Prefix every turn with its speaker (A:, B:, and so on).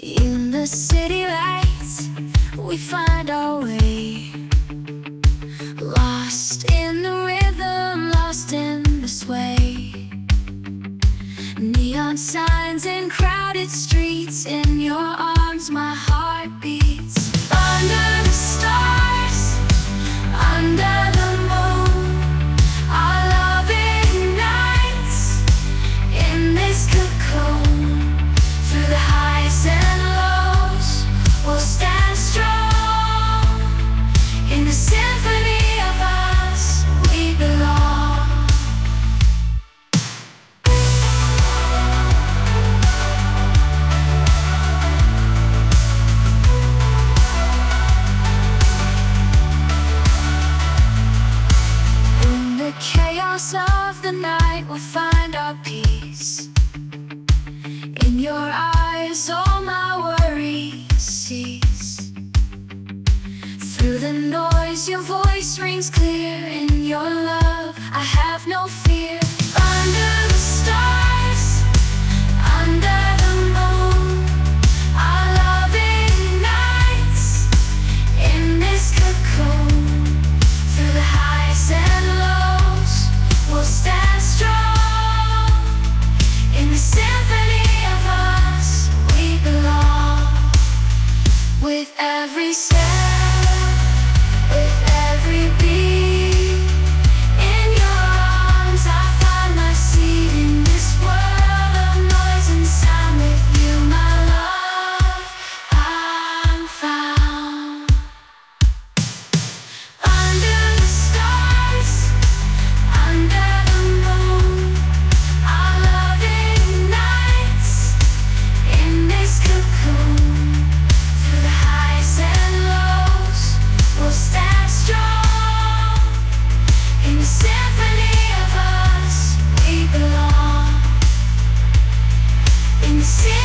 A: In the city lights, we find our way. Lost in the rhythm, lost in the sway. Neon signs in crowded streets, in your arms my heart beats. Under the stars, under the moon, our love ignites in this cocoon. Through the highs and lows, we'll stand strong. In the symphony of us, we belong. In the chaos of the night, we'll find our peace. In your eyes, all my worries cease. Through the noise, your voice rings clear. In your love, I have no fear. Under the stars, under the moon, our love ignites in this cocoon. Through the highs and lows, we'll stand strong. In the symphony of us, we belong. With every step, with every beat, in your arms I find my seat. In this world of noise and sound, with you, my love, I'm found. Under the stars, under the moon, our love ignites in this cocoon. Through the highs and lows, we'll stand strong. In the symphony of us, we belong. In the